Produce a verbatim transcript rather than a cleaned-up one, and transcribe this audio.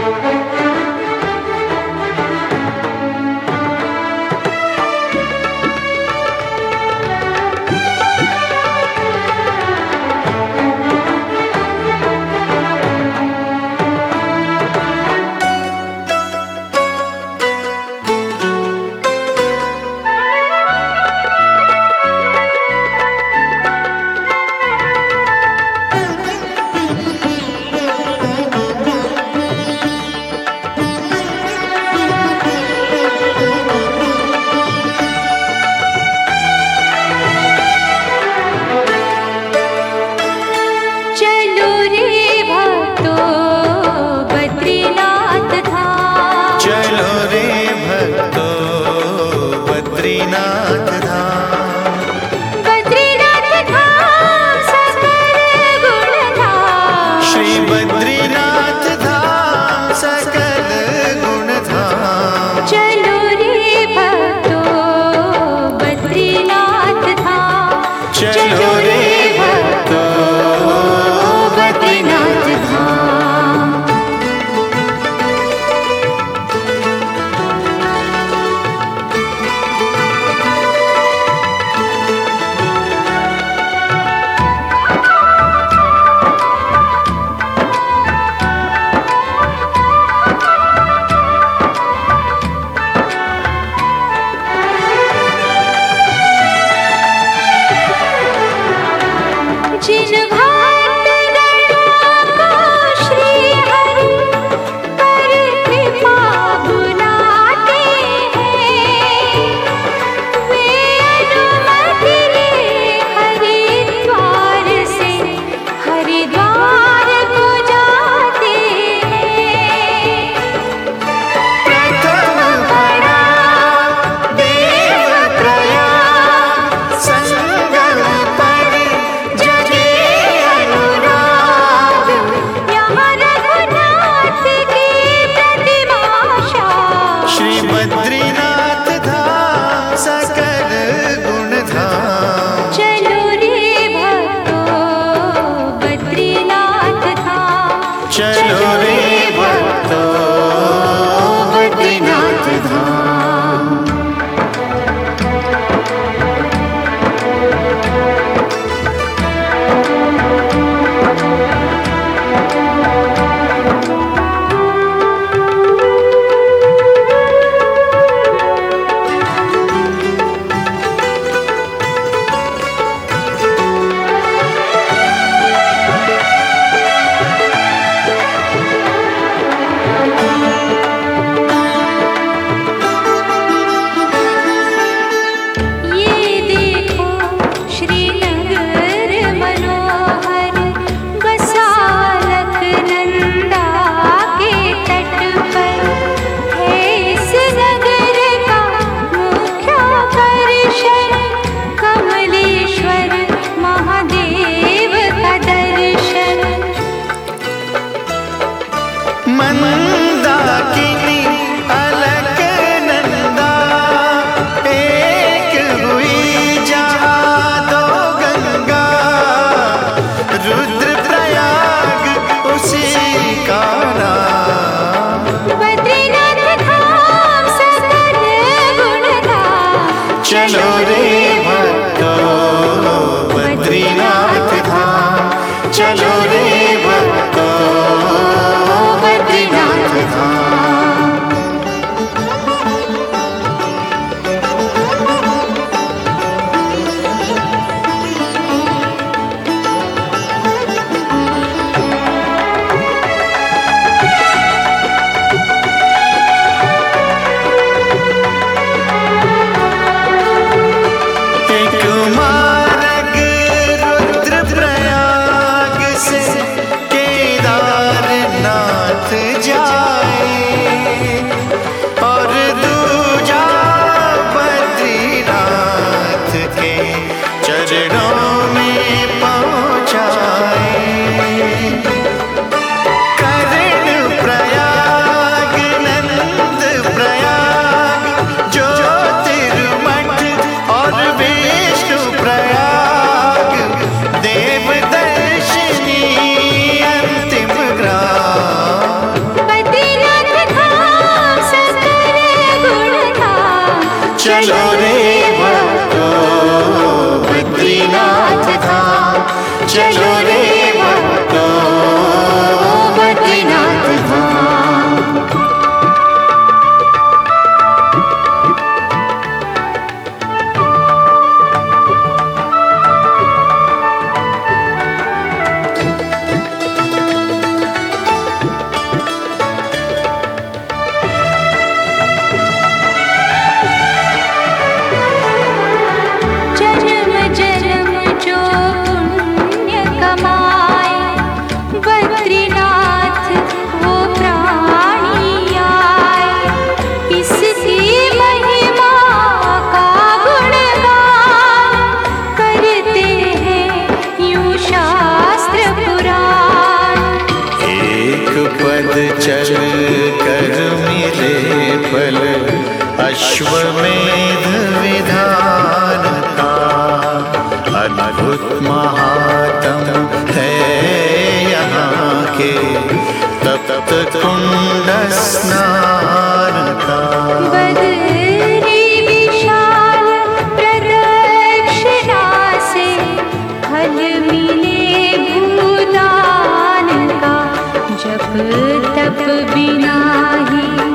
बद्रीनाथ धाम, बद्रीनाथ धाम सकल गुण धाम, श्री बद्रीनाथ धाम सकल गुण धाम। चलो रे भक्तो बद्रीनाथ धाम, चलो रे भक्तो बद्रीनाथ धाम। जिन भक्तगणों को श्री हरि पर कृपा बुलाते हैं, वे अनुमति ले हरिद्वार से हरिद्वार को जाते हैं। प्रथम पड़ाव देव प्रयाग, संगम पर जगे अनुराग। यहाँ रघुनाथ की प्रतिमा शाह, श्री बद्रीनाथ धाम सकल गुण धाम। चलो रे भक्तो बद्रीनाथ धाम, चलो रे भक्तो बद्रीनाथ धाम। ये देखो श्रीनगर मनोहर, बसा अलकनंदा के तट पर है इस नगर का मुख्य आकर्षण। कमलेश्वर महादेव का दर्शन, मंदाकिनी अलकनंदा, एक हुई जहाँ दो गंगा। रुद्रप्रयाग उसी का नाम। बद्रीनाथ धाम सकल गुण धाम। चलो रे भक्तो बद्रीनाथ धाम, चलो रे भक्तो बद्रीनाथ धाम। चलो रे भक्तों बद्रीनाथ धाम, चलो रे भक्तों बद्रीनाथ धाम। जन्म जन्म जो पुण्य कमाए, बद्रीनाथ वो प्राणी आए। इसकी महिमा का गुणगान करते हैं यूं शास्त्र पुराण। एक पद चल कर मिले फल, अश्वमेध विधान का अद्भुत महात्म है यहाँ के तप्त कुंड स्नान का। बदरी विशाल प्रदक्षिणा से फल मिले भूदान का। जप तप बिना ही